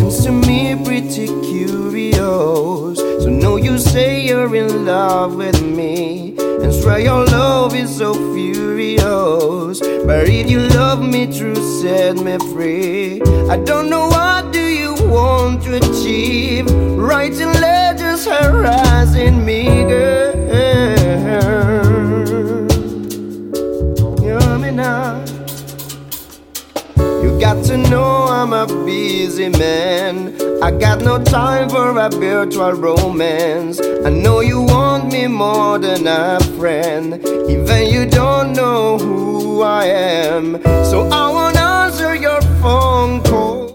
seems to me pretty curious. So know you say you're in love with me, and swear your love is so furious. But if you love me true, set me free. I don't know what do you want to achieve, writing letters harassing me, girl. Hear me now. You got to know I'm a busy man. I got no time for a virtual romance. I know you want me more than a friend, even you don't know who I am. So I won't answer your phone call.